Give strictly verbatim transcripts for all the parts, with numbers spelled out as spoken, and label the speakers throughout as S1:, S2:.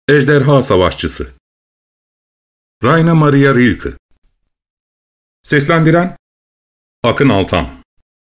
S1: Ejderha Savaşçısı Rainer Maria Rilke. Seslendiren Akın Altan.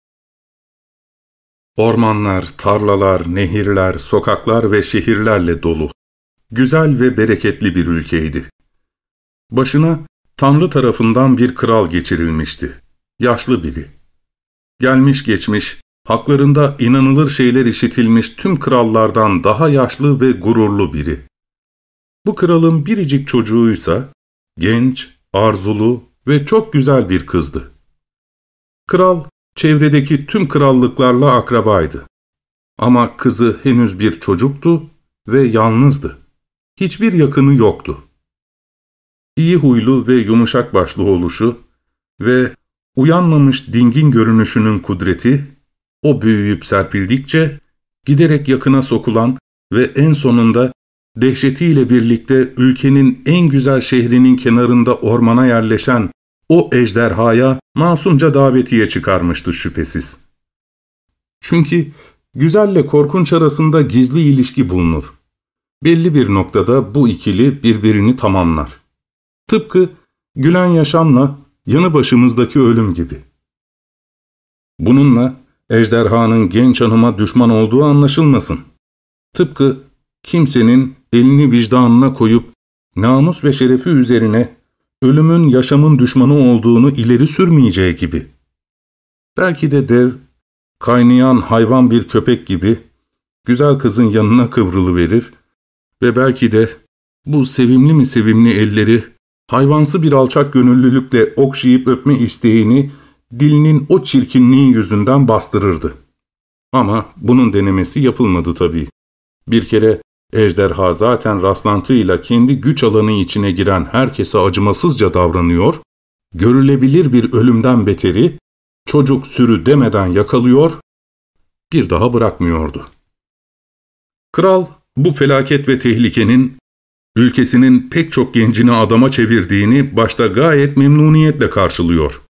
S1: Ormanlar, tarlalar, nehirler, sokaklar ve şehirlerle dolu, güzel ve bereketli bir ülkeydi. Başına Tanrı tarafından bir kral geçirilmişti. Yaşlı biri. Gelmiş geçmiş, haklarında inanılır şeyler işitilmiş tüm krallardan daha yaşlı ve gururlu biri. Bu kralın biricik çocuğuysa genç, arzulu ve çok güzel bir kızdı. Kral, çevredeki tüm krallıklarla akrabaydı. Ama kızı henüz bir çocuktu ve yalnızdı. Hiçbir yakını yoktu. İyi huylu ve yumuşak başlı oluşu ve uyanmamış dingin görünüşünün kudreti, o büyüyüp serpildikçe giderek yakına sokulan ve en sonunda dehşetiyle birlikte ülkenin en güzel şehrinin kenarında ormana yerleşen o ejderhaya masumca davetiye çıkarmıştı şüphesiz. Çünkü güzelle korkunç arasında gizli ilişki bulunur. Belli bir noktada bu ikili birbirini tamamlar. Tıpkı gülen yaşamla yanı başımızdaki ölüm gibi. Bununla ejderhanın genç hanıma düşman olduğu anlaşılmasın. Tıpkı kimsenin elini vicdanına koyup namus ve şerefi üzerine ölümün yaşamın düşmanı olduğunu ileri sürmeyeceği gibi. Belki de dev, kaynayan hayvan bir köpek gibi güzel kızın yanına kıvrılıverir ve belki de bu sevimli mi sevimli elleri hayvansı bir alçak gönüllülükle okşayıp öpme isteğini dilinin o çirkinliği yüzünden bastırırdı. Ama bunun denemesi yapılmadı tabii. Bir kere ejderha zaten rastlantıyla kendi güç alanı içine giren herkese acımasızca davranıyor, görülebilir bir ölümden beteri, çocuk sürü demeden yakalıyor, bir daha bırakmıyordu. Kral bu felaket ve tehlikenin ülkesinin pek çok gencini adama çevirdiğini başta gayet memnuniyetle karşılıyor.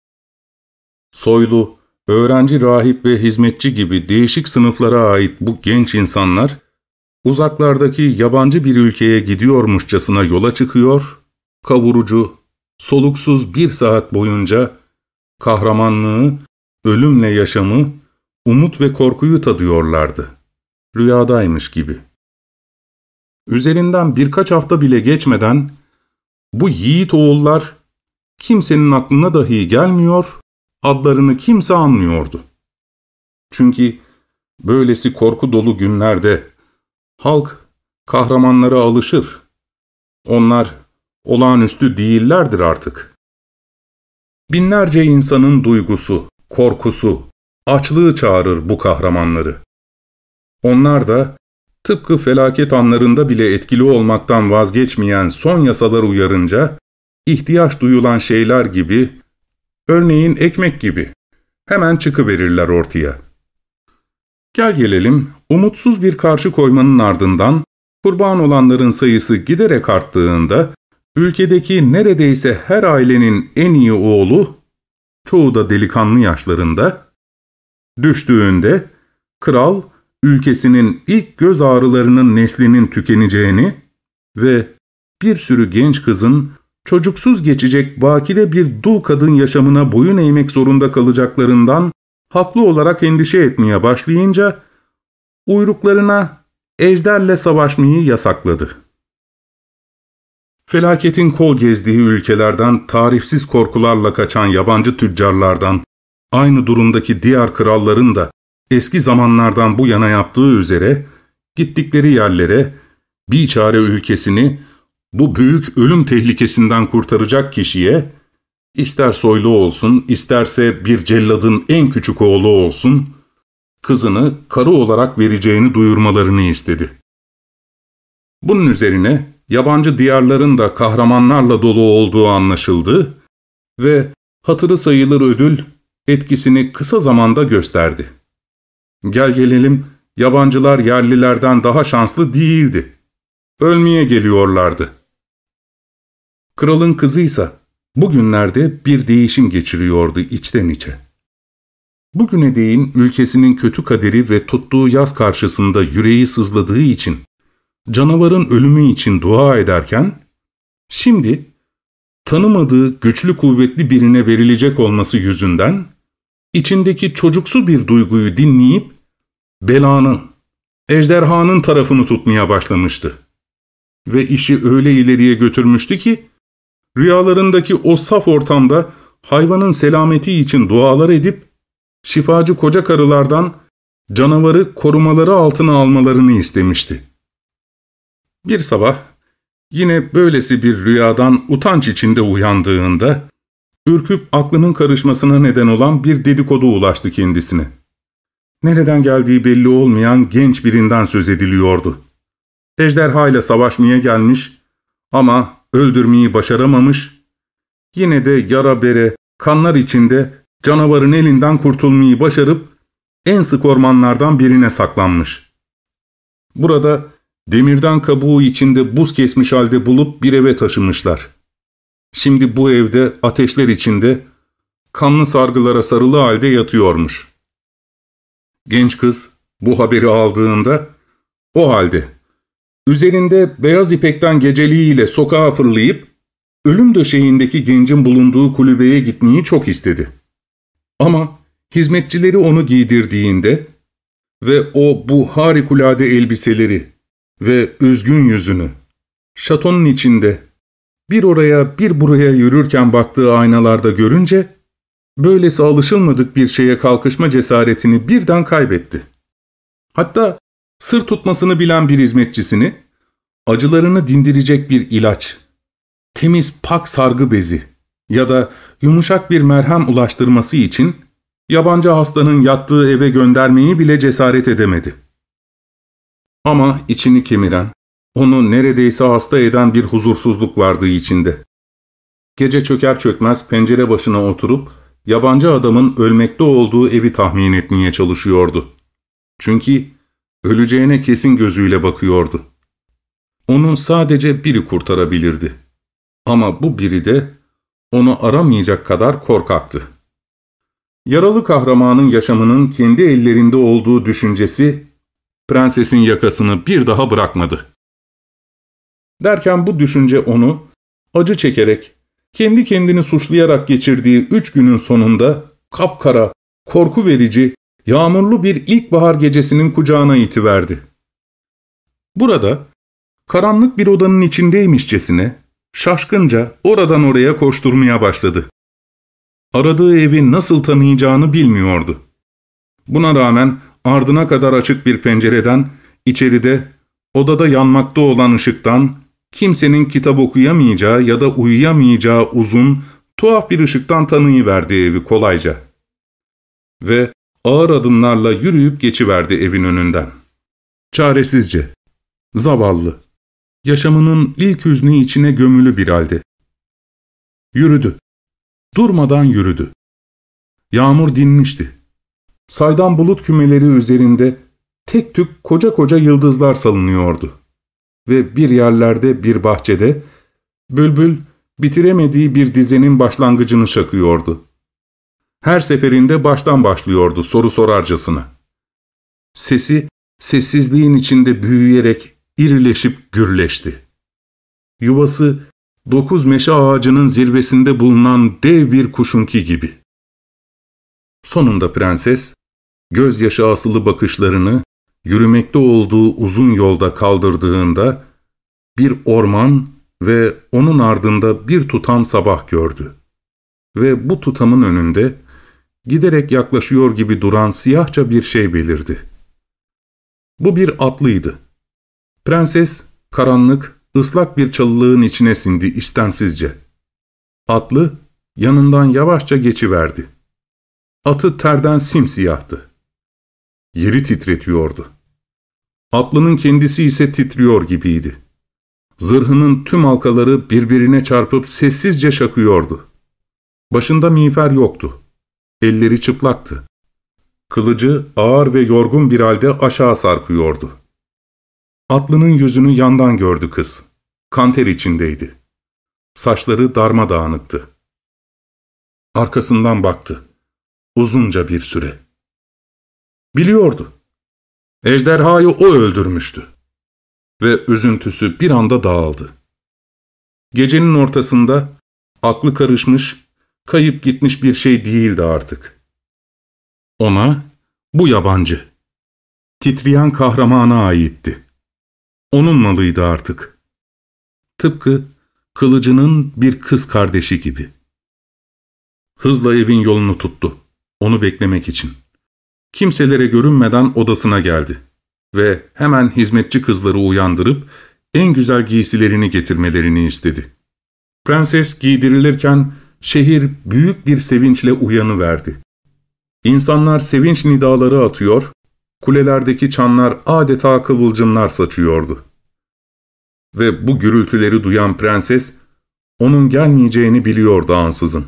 S1: Soylu, öğrenci, rahip ve hizmetçi gibi değişik sınıflara ait bu genç insanlar, uzaklardaki yabancı bir ülkeye gidiyormuşçasına yola çıkıyor, kavurucu, soluksuz bir saat boyunca kahramanlığı, ölümle yaşamı, umut ve korkuyu tadıyorlardı. Rüyadaymış gibi. Üzerinden birkaç hafta bile geçmeden bu yiğit oğullar kimsenin aklına dahi gelmiyor, adlarını kimse anmıyordu. Çünkü böylesi korku dolu günlerde halk kahramanlara alışır. Onlar olağanüstü değillerdir artık. Binlerce insanın duygusu, korkusu, açlığı çağırır bu kahramanları. Onlar da tıpkı felaket anlarında bile etkili olmaktan vazgeçmeyen son yasalar uyarınca ihtiyaç duyulan şeyler gibi, örneğin ekmek gibi hemen çıkıverirler ortaya. Gel gelelim, umutsuz bir karşı koymanın ardından kurban olanların sayısı giderek arttığında ülkedeki neredeyse her ailenin en iyi oğlu, çoğu da delikanlı yaşlarında, düştüğünde kral ülkesinin ilk göz ağrılarının neslinin tükeneceğini ve bir sürü genç kızın çocuksuz geçecek bakire bir dul kadın yaşamına boyun eğmek zorunda kalacaklarından haklı olarak endişe etmeye başlayınca uyruklarına ejderle savaşmayı yasakladı. Felaketin kol gezdiği ülkelerden tarifsiz korkularla kaçan yabancı tüccarlardan, aynı durumdaki diğer kralların da eski zamanlardan bu yana yaptığı üzere gittikleri yerlere biçare ülkesini bu büyük ölüm tehlikesinden kurtaracak kişiye, ister soylu olsun, isterse bir celladın en küçük oğlu olsun, kızını karı olarak vereceğini duyurmalarını istedi. Bunun üzerine yabancı diyarların da kahramanlarla dolu olduğu anlaşıldı ve hatırı sayılır ödül etkisini kısa zamanda gösterdi. Gel gelelim, yabancılar yerlilerden daha şanslı değildi. Ölmeye geliyorlardı. Kralın kızıysa bugünlerde bir değişim geçiriyordu içten içe. Bugüne değin ülkesinin kötü kaderi ve tuttuğu yaz karşısında yüreği sızladığı için canavarın ölümü için dua ederken, şimdi tanımadığı güçlü kuvvetli birine verilecek olması yüzünden içindeki çocuksu bir duyguyu dinleyip belanın, ejderhanın tarafını tutmaya başlamıştı. Ve işi öyle ileriye götürmüştü ki, rüyalarındaki o saf ortamda hayvanın selameti için dualar edip, şifacı koca karılardan canavarı korumaları altına almalarını istemişti. Bir sabah, yine böylesi bir rüyadan utanç içinde uyandığında, ürküp aklının karışmasına neden olan bir dedikodu ulaştı kendisine. Nereden geldiği belli olmayan genç birinden söz ediliyordu. Ejderha ile savaşmaya gelmiş ama öldürmeyi başaramamış, yine de yara bere, kanlar içinde canavarın elinden kurtulmayı başarıp en sık ormanlardan birine saklanmış. Burada demirden kabuğu içinde buz kesmiş halde bulup bir eve taşımışlar. Şimdi bu evde ateşler içinde kanlı sargılara sarılı halde yatıyormuş. Genç kız bu haberi aldığında o halde üzerinde beyaz ipekten geceliğiyle sokağa fırlayıp ölüm döşeğindeki gencin bulunduğu kulübeye gitmeyi çok istedi. Ama hizmetçileri onu giydirdiğinde ve o bu harikulade elbiseleri ve üzgün yüzünü şatonun içinde bir oraya bir buraya yürürken baktığı aynalarda görünce böylesi alışılmadık bir şeye kalkışma cesaretini birden kaybetti. Hatta sır tutmasını bilen bir hizmetçisini acılarını dindirecek bir ilaç, temiz pak sargı bezi ya da yumuşak bir merhem ulaştırması için yabancı hastanın yattığı eve göndermeyi bile cesaret edemedi. Ama içini kemiren, onu neredeyse hasta eden bir huzursuzluk vardı içinde. Gece çöker çökmez pencere başına oturup yabancı adamın ölmekte olduğu evi tahmin etmeye çalışıyordu. Çünkü öleceğine kesin gözüyle bakıyordu. Onu sadece biri kurtarabilirdi. Ama bu biri de onu aramayacak kadar korkaktı. Yaralı kahramanın yaşamının kendi ellerinde olduğu düşüncesi prensesin yakasını bir daha bırakmadı. Derken bu düşünce onu acı çekerek, kendi kendini suçlayarak geçirdiği üç günün sonunda kapkara, korku verici, yağmurlu bir ilkbahar gecesinin kucağına itiverdi. Burada karanlık bir odanın içindeymişçesine şaşkınca oradan oraya koşturmaya başladı. Aradığı evi nasıl tanıyacağını bilmiyordu. Buna rağmen ardına kadar açık bir pencereden, içeride, odada yanmakta olan ışıktan, kimsenin kitap okuyamayacağı ya da uyuyamayacağı uzun, tuhaf bir ışıktan tanıyıverdi evi kolayca. Ve ağır adımlarla yürüyüp geçiverdi evin önünden. Çaresizce, zavallı, yaşamının ilk hüznü içine gömülü bir halde. Yürüdü. Durmadan yürüdü. Yağmur dinmişti. Saydam bulut kümeleri üzerinde tek tük koca koca yıldızlar salınıyordu. Ve bir yerlerde bir bahçede bülbül bitiremediği bir dizenin başlangıcını şakıyordu. Her seferinde baştan başlıyordu soru sorarcasına. Sesi sessizliğin içinde büyüyerek irileşip gürleşti. Yuvası dokuz meşe ağacının zirvesinde bulunan dev bir kuşunki gibi. Sonunda prenses, gözyaşı asılı bakışlarını yürümekte olduğu uzun yolda kaldırdığında bir orman ve onun ardında bir tutam sabah gördü. Ve bu tutamın önünde giderek yaklaşıyor gibi duran siyahça bir şey belirdi. Bu bir atlıydı. Prenses karanlık, ıslak bir çalılığın içine sindi istemsizce. Atlı yanından yavaşça geçiverdi. Atı terden simsiyahtı. Yeri titretiyordu. Atlının kendisi ise titriyor gibiydi. Zırhının tüm halkaları birbirine çarpıp sessizce şakıyordu. Başında miğfer yoktu. Elleri çıplaktı. Kılıcı ağır ve yorgun bir halde aşağı sarkıyordu. Atlının yüzünü yandan gördü kız. Kanter içindeydi. Saçları darmadağınıktı. Arkasından baktı. Uzunca bir süre. Biliyordu. Ejderhayı o öldürmüştü. ve üzüntüsü bir anda dağıldı. Gecenin ortasında aklı karışmış, kayıp gitmiş bir şey değildi artık. Ona bu yabancı, titreyen kahramana aitti. Onun malıydı artık. Tıpkı kılıcının bir kız kardeşi gibi. Hızla evin yolunu tuttu, onu beklemek için. Kimselere görünmeden odasına geldi ve hemen hizmetçi kızları uyandırıp en güzel giysilerini getirmelerini istedi. Prenses giydirilirken şehir büyük bir sevinçle uyanıverdi. İnsanlar sevinç nidaları atıyor, kulelerdeki çanlar adeta kıvılcımlar saçıyordu. Ve bu gürültüleri duyan prenses, onun gelmeyeceğini biliyordu ansızın.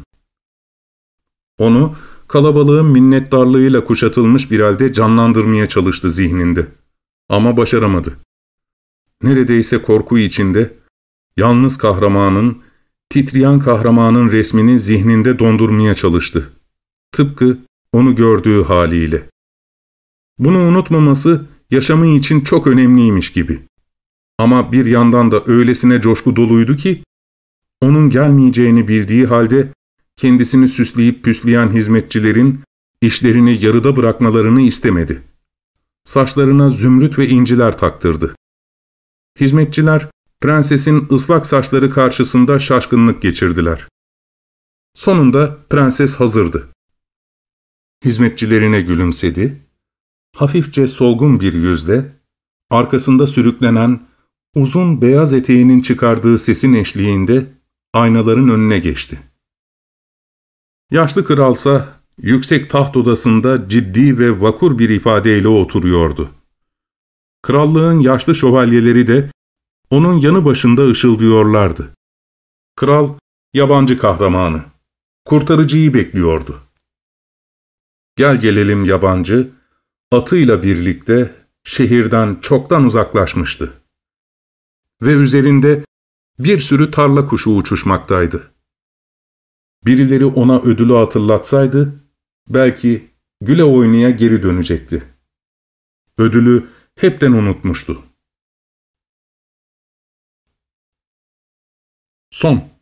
S1: Onu kalabalığın minnettarlığıyla kuşatılmış bir halde canlandırmaya çalıştı zihninde. Ama başaramadı. Neredeyse korku içinde, yalnız kahramanın, titreyen kahramanın resmini zihninde dondurmaya çalıştı. Tıpkı onu gördüğü haliyle. Bunu unutmaması yaşamı için çok önemliymiş gibi. Ama bir yandan da öylesine coşku doluydu ki, onun gelmeyeceğini bildiği halde kendisini süsleyip püsleyen hizmetçilerin işlerini yarıda bırakmalarını istemedi. Saçlarına zümrüt ve inciler taktırdı. Hizmetçiler prensesin ıslak saçları karşısında şaşkınlık geçirdiler. Sonunda prenses hazırdı. Hizmetçilerine gülümsedi, hafifçe solgun bir yüzle, arkasında sürüklenen uzun beyaz eteğinin çıkardığı sesin eşliğinde aynaların önüne geçti. Yaşlı kralsa yüksek taht odasında ciddi ve vakur bir ifadeyle oturuyordu. Krallığın yaşlı şövalyeleri de onun yanı başında ışıldıyorlardı. Kral, yabancı kahramanı, kurtarıcıyı bekliyordu. Gel gelelim yabancı, atıyla birlikte şehirden çoktan uzaklaşmıştı. Ve üzerinde bir sürü tarla kuşu uçuşmaktaydı. Birileri ona ödülü hatırlatsaydı, belki güle oynaya geri dönecekti. Ödülü hepten unutmuştu. Son